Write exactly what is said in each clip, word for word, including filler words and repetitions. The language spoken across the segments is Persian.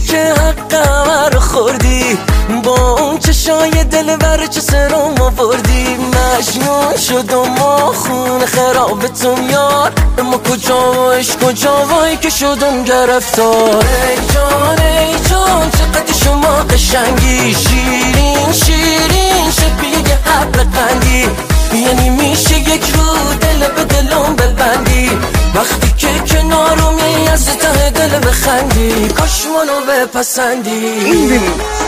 که حق همه خوردی، با اون چشای دل بر چه سرم آوردی. مجنون شدم و خون خرابتم یار، اما کجا و عشق کجا وای که شدم گرفتار. ای جان ای جان چقدر شما قشنگی، شیرین شیرین شبیه حب قندی. یعنی میشه یک رو دل به دلم ببندی، وقتی که کنارمی از ته دل بخندی. کاش منو بپسندی.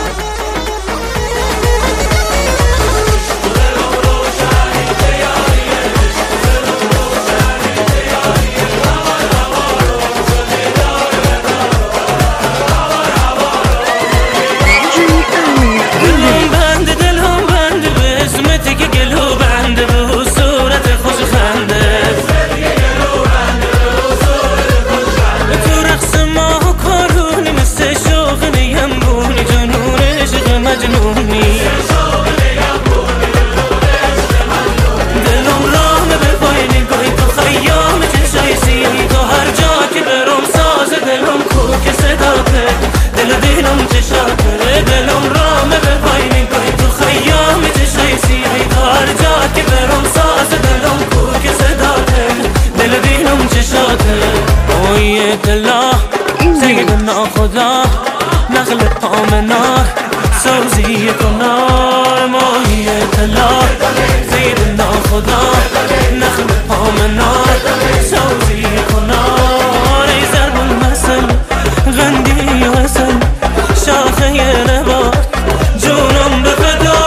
دلا سیدنا خدا نخل آمنا سوزی کنار. ماهی دلا سیدنا خدا نخل آمنا سوزی کنار. ای ضرب المثل غندی و حسن شاخه نبات جونم به فدا.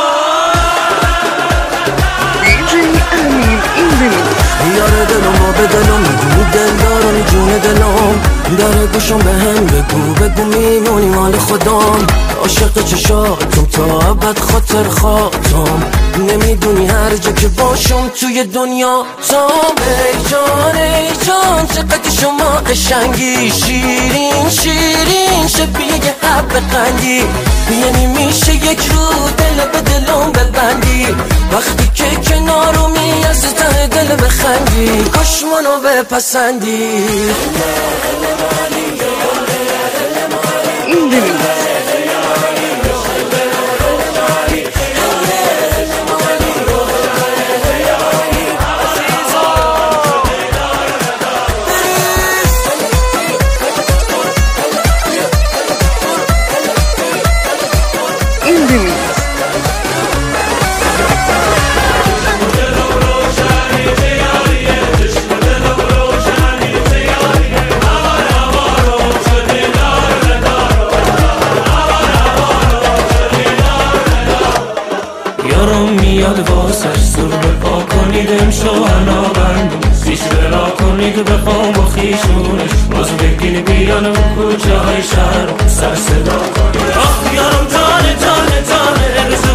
یار دلم به دلم میدونی دلدارم جون دلم، داره گوشم به هم بگو بگو میمونی مال خودم. عاشق چشاتم تا ابد خاطر خاطم، نمیدونی هر جا که باشم توی دنیا تام. ای جان ای جان چقدر شما قشنگی، شیرین شیرین شبیه حب قندی. یعنی میشه یک رو دل به دلم ببندی، وقتی که کنارمی از ته دل بخندی. کاش منو بپسندی. میاد واسش زور بپا کنید امشو هنا بندم پیش برا کنید بخوام با خیشونش باز بگین بیان و کوچه های شهر سر صدا کنید. آخ یارم جانه جانه جانه